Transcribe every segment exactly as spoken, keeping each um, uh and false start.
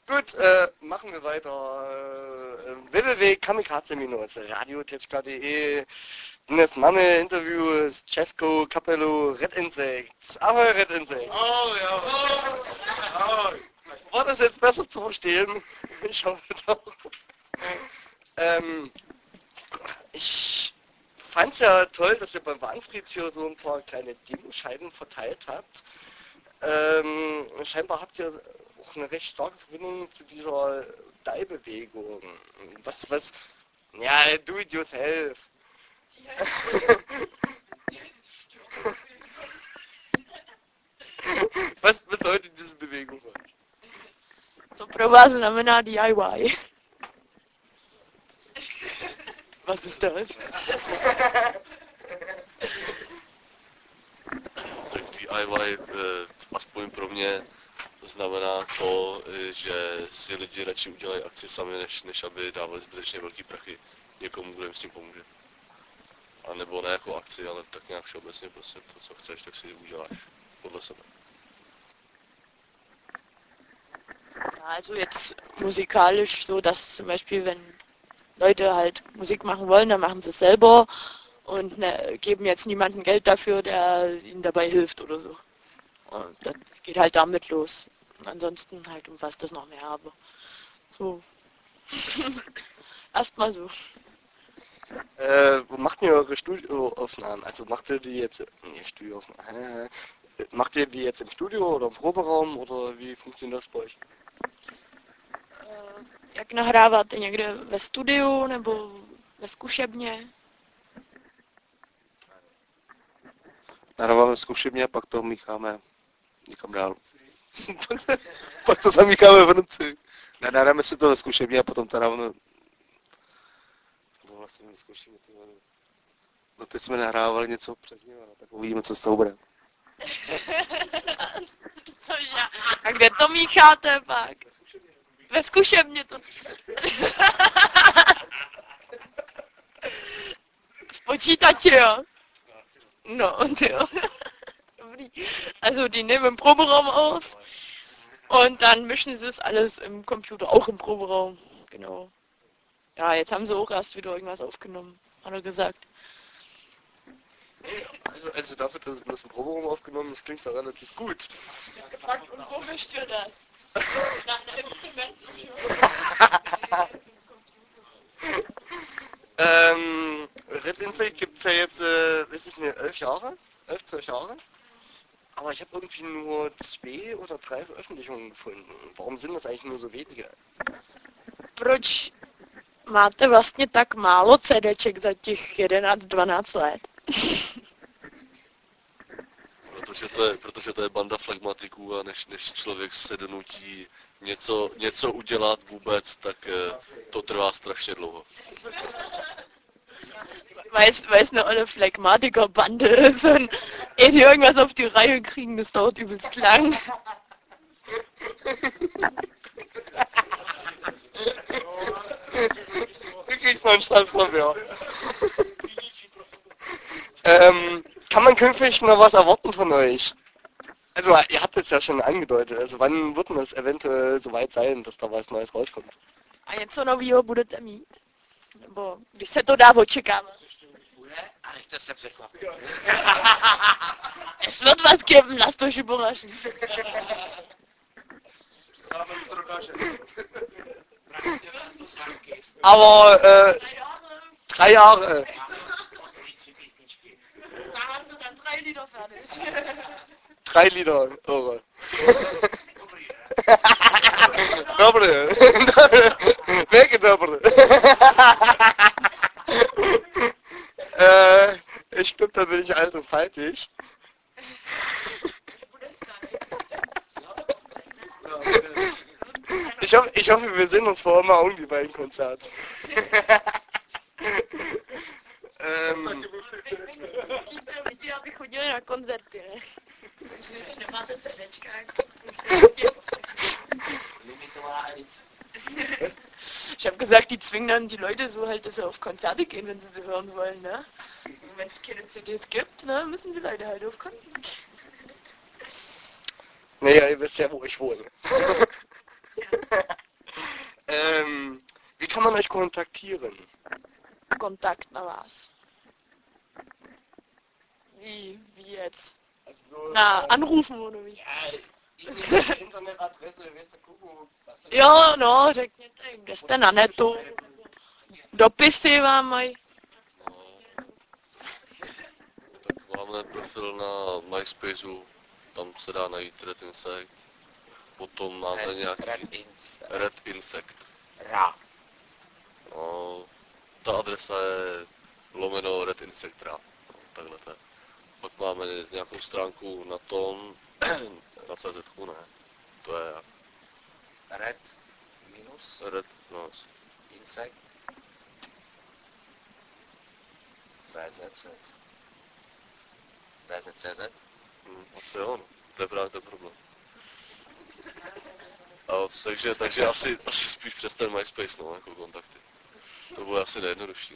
Gut, äh, machen wir weiter. Äh, w w w punkt kamikaze Bindestrich radiotechnika punkt de Ines Mamme, Interviews, Cesco, Capello, Red Insect. Ahoi, Red Insect. Oh, ja. Oh. War das jetzt besser zu verstehen? Ich hoffe doch. Ähm, ich fand's ja toll, dass ihr beim Wahnfried hier so ein paar kleine Demoscheiben verteilt habt. Ähm, scheinbar habt ihr auch eine recht starke Verbindung zu dieser D A I-Bewegung. Was, was, ja, do it yourself. Was bedeutet diese Bewegung? Co pro vás znamená D I Y? Was ist das? Tak D I Y, aspoň pro mě, znamená to, že si lidi radši udělají akci sami, než, než aby dávali zbytečně velký prachy někomu, kdo jim s tím pomůže. A nebo ne jako akci, ale tak nějak všeobecně prostě to, co chceš, tak si uděláš podle sebe. Also jetzt musikalisch so, dass zum Beispiel, wenn Leute halt Musik machen wollen, dann machen sie es selber und ne, geben jetzt niemandem Geld dafür, der ihnen dabei hilft oder so. Und das geht halt damit los. Und ansonsten halt umfasst das noch mehr, aber so. Erstmal so. Äh, wo macht ihr eure Studioaufnahmen? Also macht ihr die jetzt, nee, Studioaufnahmen, äh, macht ihr die jetzt im Studio oder im Proberaum oder wie funktioniert das bei euch? Jak nahráváte někde ve studiu nebo ve zkušebně? Nahráváme zkušebně a pak to mícháme někam dál. Pak to zamícháme v noci. Nahráme si to ve zkušebně a potom to dáváme... No vlastně my zkoušíme ty vody. No teď jsme nahrávali něco přes něho, tak uvidíme, co z toho bude. A kde to mícháte pak? Ve zkušebně to. V počítači, jo? No, jo. Dobrý. Also die nehmen im Proberaum auf und dann mischen sie es alles im Computer, auch im Proberaum. Genau. Ja, jetzt haben sie auch erst wieder irgendwas aufgenommen, hat er gesagt. Also, also dafür, dass es bloß im Proberaum aufgenommen ist, klingt es ja relativ gut. Ich hab gefragt, und wo mischt ihr das? Na, na, im ähm, Red Insect gibt es ja jetzt, äh, was ist denn, elf Jahre? Elf, zwölf Jahre? Aber ich habe irgendwie nur zwei oder drei Veröffentlichungen gefunden. Warum sind das eigentlich nur so wenige? Proč máte vlastně tak málo CDček za těch jedenáct dvanáct let? Protože to je, protože to je banda flegmatiků a než, než člověk se donutí něco, něco udělat vůbec, tak to trvá strašně dlouho. Weil es eine olle Phlegmatiker-Bande ist und ehe die irgendwas auf die Reihe kriegen, das dauert übelst lang. Du kriegst mal einen Stress von mir. ähm, kann man künftig noch was erwarten von euch? Also ihr habt es ja schon angedeutet, also wann wird denn das eventuell soweit sein, dass da was Neues rauskommt? A něco novýho budete mít? Nebo když se to dá očekávat? A nechte se překvapit. Es wird was geben, lasst euch überraschen. Aber äh, drei Jahre. Da haben sie dann drei Lieder fertig. Drei Lieder, eure. Dobre. Welche dobre? äh, ich glaube, da bin ich alt und faltig. Ich hoffe, ich hoffe, wir sehen uns vor immer irgendwie bei einem Konzert. ähm, Lidi, aby chodili na koncerty, ne? Takže už nemáte CDčka, Ich habe gesagt, die zwingen dann die Leute so halt, dass sie auf Konzerte gehen, wenn sie sie hören wollen, ne? Und wenn es keine C Ds gibt, ne, müssen die Leute halt auf Konzerte gehen. naja, ihr wisst ja, wo ich wohne. Ja. kann man euch kontaktieren? Kontakt, na was? Wie, wie jetzt? Also, Na, äh, anrufen oder wie? Ja, die Internetadresse, weißt du, gucken. Jo, no, řekněte jim, kde jste na netu. Dopisy vám mají. Tak máme profil na MySpaceu, tam se dá najít Red Insect. Potom máme nějaký Red Insect. Red Insect. Ra. No, ta adresa je lomeno Red Insect Ra. No, takhle to je. Pak máme nějakou stránku na tom, na C Z, ne. To je jak? Red minus Red, no, Insect. V Z C. V Z C Z. hm, asi jo, no. To je právě ten problém. A, takže, takže asi, asi spíš přes ten MySpace, no, jako kontakty. To bude asi nejjednodušší.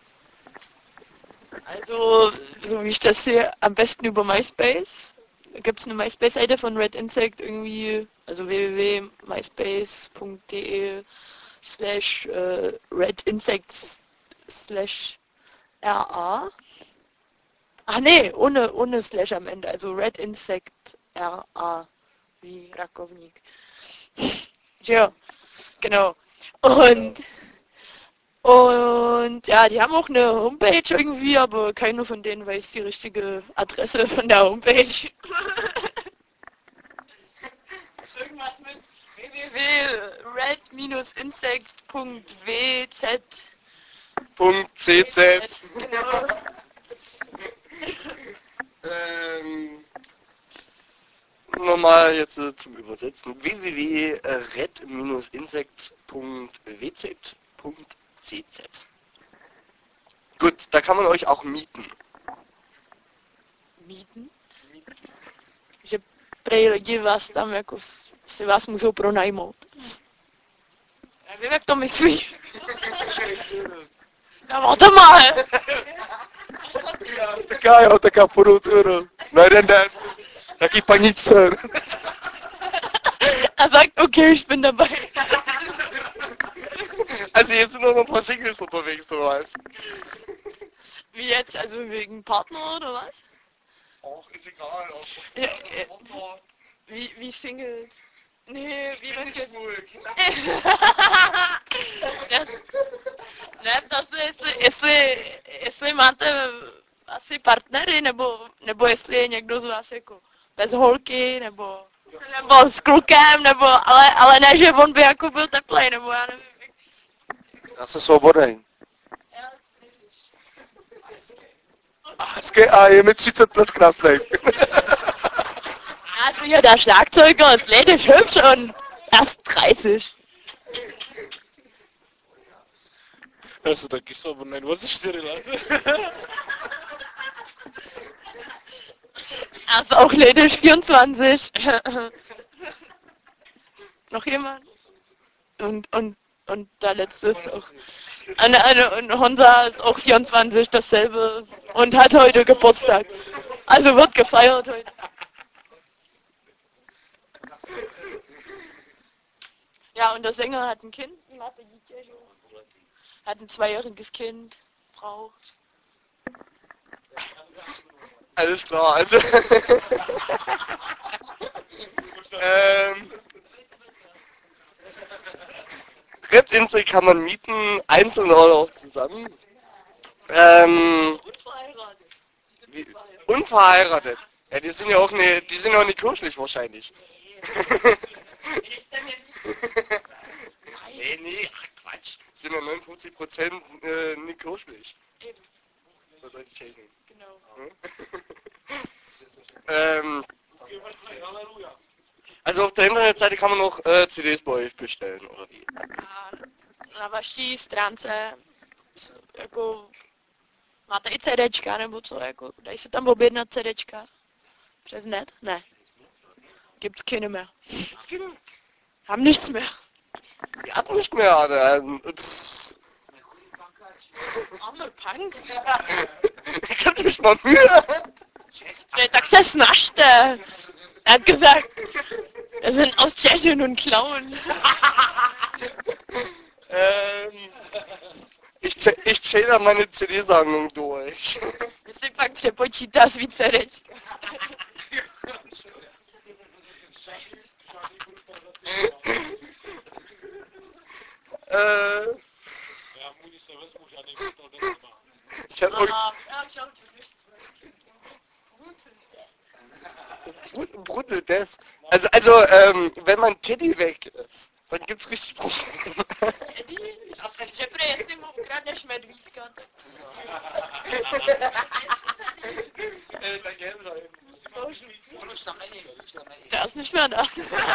Also, so wie ich das sehe, am besten über MySpace. Da gibt es eine MySpace-Seite von Red Insect irgendwie, also w w w punkt myspace punkt de slash Red Insect slash R A. Ach nee, ohne, ohne Slash am Ende, also Red Insect R A, wie Rakovnik. Ja, genau. Und Und ja, die haben auch eine Homepage irgendwie, aber keiner von denen weiß die richtige Adresse von der Homepage. Irgendwas mit w w w punkt red insect punkt w z. .cz. Genau. ähm, nochmal jetzt äh, zum Übersetzen. w w w punkt red insect punkt w z punkt c z. Gut, da kann man euch auch mieten. Mieten? Že prej lidi vás tam jako s- si vás můžou pronajmout. Nevím, jak to myslí. No, warte mal. Taká jo, taká podoutura. Na jeden den. Taký paničce. Er sagt, okay, ich bin dabei. Also jetzt sind noch ein paar Singles unterwegs, du weißt. Wie jetzt, also wegen Partner oder was? Auch ist egal. Auch Ja, äh, wie, wie Singles? Nee, wie man geht. Ne, ptal se, jestli, jestli, jestli máte asi partnery, nebo, nebo jestli je někdo z vás jako bez holky, nebo, nebo s klukem, nebo, ale, ale ne, že on by jako byl teplej, nebo já nevím. jak- Já jsem svobodný. Já- A hezky, a je mi třicet let krásnej. Also hier der Schlagzeuger ist ledisch hübsch und erst dreißig. Já jsem taky svobodný, dvacet čtyři let. Er ist auch ledisch vierundzwanzig. Noch jemand? Und, und, und der letzte ist auch. Eine, eine, und Honza ist auch vierundzwanzig, dasselbe. Und hat heute Geburtstag. Also wird gefeiert heute. Ja, und der Sänger hat ein Kind. Hat ein zweijähriges Kind. Frau. Alles klar, also. ähm, Red Insect kann man mieten, einzeln oder auch zusammen. Ähm, Unverheiratet. wie, unverheiratet. Ja, die sind ja auch ne, die sind ja auch nicht kirchlich wahrscheinlich. nee, nee, ach Quatsch. Sind ja neunundfünfzig Prozent äh, nicht kirchlich. Eben. Das soll die Technik. Genau. ähm, also auf der Internetseite kann man noch äh, C Ds bei euch bestellen, oder wie? A na vaší stránce jako máte i CDčka nebo co, jako dají se tam objednat CDčka přes net? Ne. Gibt's keine mehr. Haben nichts mehr. Ihr habt nicht mehr, ähm, pff, Arme Punk. ich hab nicht mal Mühe. Ne, tak se snažte. Er hat gesagt, wir sind aus Tschechien und klauen. Ähm, ich, zäh- ich zähle meine C D-Sammlung durch. Jestli pak přepočítá z vícerečka. äh, Já mu nic nevezmu, žádný brutal den nemá. ich hab irgend- A já schau, du bist Brut- Brutal das. Also, also ähm, wenn mein Teddy weg ist, dann gibt's richtig Probleme. Eddie? Že prý, jestli mu ukradneš medvídka, tak... Äh, da gäbe es On už tam není, už tam není. To ist nicht mehr da.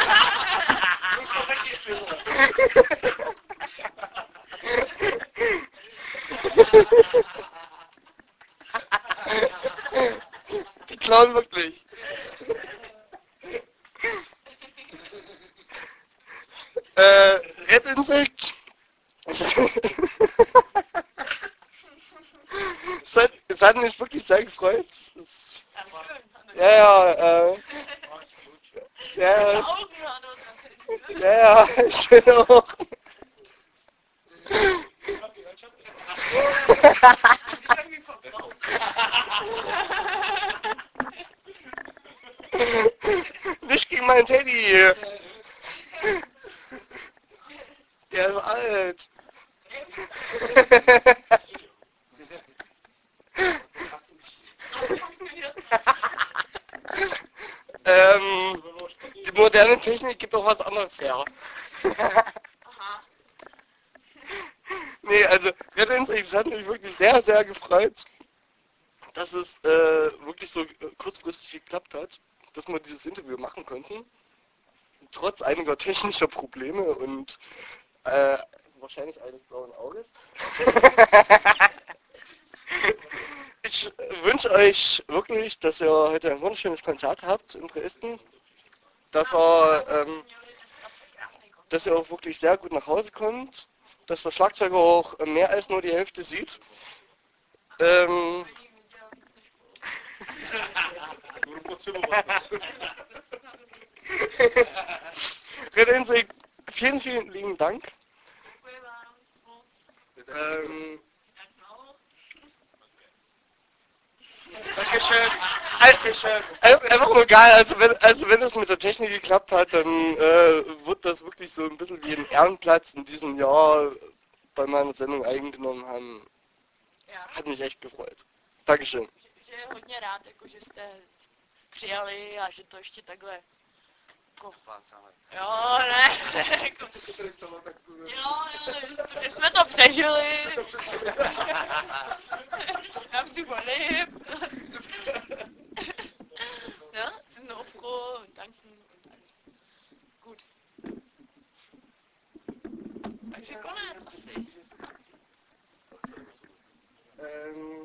Die klauen wirklich. äh, Red Insect. Es hat, es hat mich wirklich sehr gefreut. Es, ja, ja, äh, ja, ja, Augen hat er. ja, ja, schön auch. Nicht gegen meinen Teddy. Der ist alt. ähm, die moderne Technik gibt auch was anderes her. Aha. Nee, also Red Insect, es hat mich wirklich sehr, sehr gefreut, dass es äh, wirklich so äh, kurzfristig geklappt hat, dass wir dieses Interview machen konnten. Trotz einiger technischer Probleme und äh, wahrscheinlich eines blauen Auges. Ich äh, wünsche euch wirklich, dass ihr heute ein wunderschönes Konzert habt in Dresden. Dass ihr, ähm, dass ihr auch wirklich sehr gut nach Hause kommt. Dass der Schlagzeuger auch mehr als nur die Hälfte sieht. Ähm, Red Insect, vielen, vielen lieben Dank. Ähm, Dankeschön. Dankeschön. Einfach nur geil, also wenn, also wenn es mit der Technik geklappt hat, dann äh, wird das wirklich so ein bisschen wie ein Ehrenplatz in diesem Jahr bei meiner Sendung eingenommen haben. Ja. Hat mich echt gefreut. Dankeschön. Že je hodně rád, jako, že jste přijali a že to ještě takhle jako, jo, ne, jako, jo, jo, že jsme to přežili, já si volím, no, sind noch froh und danken und alles, gut. Takže konec asi. Ähm,